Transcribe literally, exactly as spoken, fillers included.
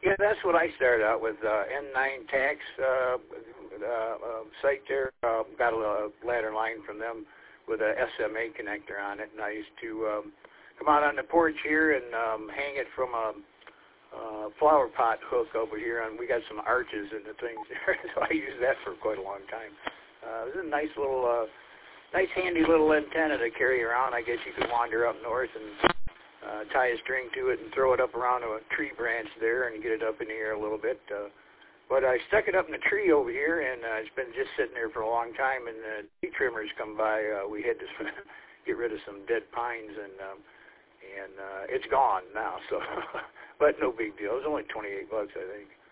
Yeah, that's what I started out with. Uh, N nine Tax uh, uh, uh, site there. Uh, got a, a ladder line from them with a S M A connector on it, and I used to um, come out on the porch here and um, hang it from a uh, flower pot hook over here, and we got some arches and the things there, so I used that for quite a long time. Uh, it was a nice little, uh, nice handy little antenna to carry around. I guess you could wander up north and uh, tie a string to it and throw it up around a tree branch there and get it up in the air a little bit. Uh, but I stuck it up in the tree over here, and uh, it's been just sitting there for a long time, and the tree trimmers come by. Uh, we had to get rid of some dead pines, and um, and uh, it's gone now, so, but no big deal. It was only twenty-eight bucks, I think.